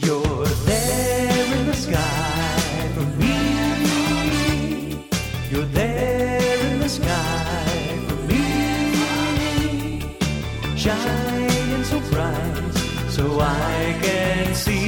You're there in the sky for me. You're there in the sky for me. Shining so bright so I can see.